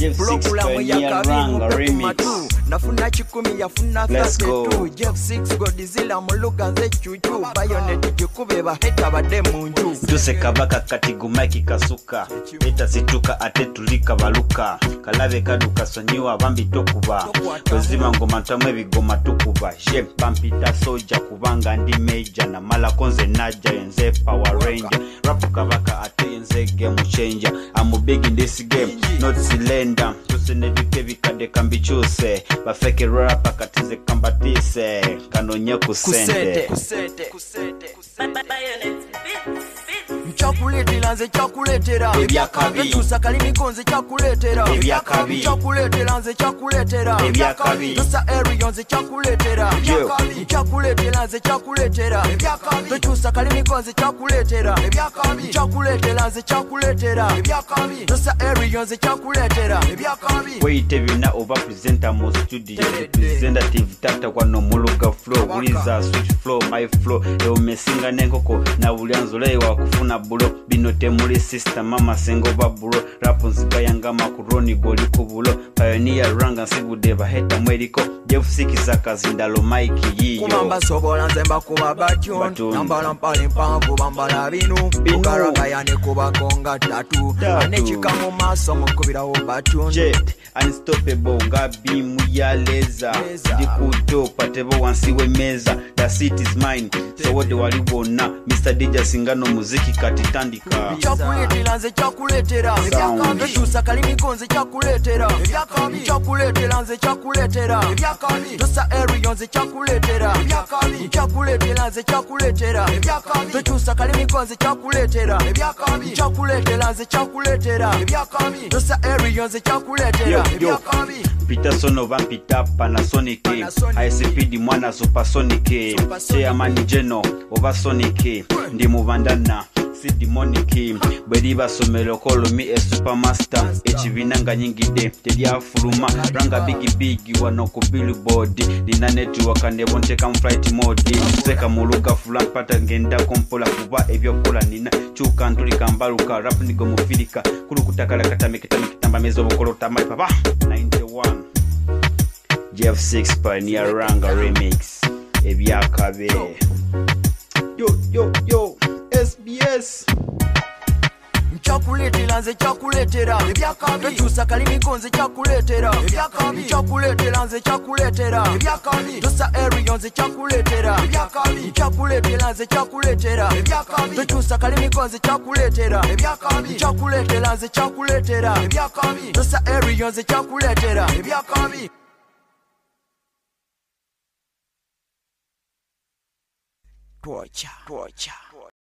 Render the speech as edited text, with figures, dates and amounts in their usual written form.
Program ya Kabimu nafuna chikumi yafuna 32 Jeff 6 Godzilla muluka nze chuchu Bayonet jikube baheta bade munju Jose kabaka katigu Mike kasuka Eta situka ate tulika baluka Kalave kaduka sonyiwa bambi tokuba Wezima ngoma ntamwe bigoma tukuba Je pampita soja kubanga ndi major Na mala konze naja yenze Power Ranger Rapu kabaka ate yenze game changer I'm a big in this game not cylinder Jose neduke vikade kambichuse Bafeke rapa katize kambatise Kanonye kusente Chocolate lanze chocolatera ebyakabi tusa kalimi konze chocolatera ebyakabi chocolate lanze chocolatera ebyakabi tusa area nze chocolatera ebyakabi chocolate lanze chocolatera ebyakabi tusa kalimi konze chocolatera ebyakabi chocolate lanze chocolatera ebyakabi tusa area nze chocolatera ebyakabi wait bina over presenter mo studio representative tata kwa no muluga flow uliza switch flow my flow eo mesinga nenkoko na bulyanzo lewa kufuna bulo binote muli sister mama sengo babulo rapu nziga yanga makuroni goli kubulo pioneer ranga nsibude baheta mweriko Jeff Sikisa kazindalo Mike yiyo kumamba sobola nzemba kuba batyon nambala mpale mpanvu bambala binu ukaraka yane kuba konga tatu anechika mu maso mukubiraho batyon jet unstoppable ngabi muyaleza dikuto patebo wansiwe meza the city is mine so what walibona Mr DJ singano muziki katitandika chocolate lanze chocolatera ebyakabi tusa kalimi konze chocolatera ebyakabi chocolate lanze chocolatera ebyakabi tusa area nze chocolatera ebyakabi chocolate lanze chocolatera ebyakabi tusa kalimi konze chocolatera ebyakabi chocolate lanze chocolatera ebyakabi tusa area nze chocolatera ebyakabi Peter Sono vampita Panasonic High speed mwana supersonic Chairman Geno over Sonic ndi mubandana demonic bweri basomero call me a supermaster ekivinanga nyingide tebyafuluma ranga big wano ku billboard dina network ndebonteka mu flight mode seka muluka fulan pata ngenda kompola kuba ebyokola nina chuka ntulika mbaluka rap nigo mufilika kulukutakala katamekitamba mezo bokolo tamai papa 91 Jeff 6 Pioneer Ranga remix ebyakabe yo SBS chocolate lanze chocolatera ebyakabi tusa kalimi konze chocolatera ebyakabi chocolate lanze chocolatera ebyakabi tusa area nze chocolatera ebyakabi chocolate lanze chocolatera ebyakabi tusa kalimi konze chocolatera ebyakabi chocolate lanze chocolatera ebyakabi tusa area nze chocolatera ebyakabi torture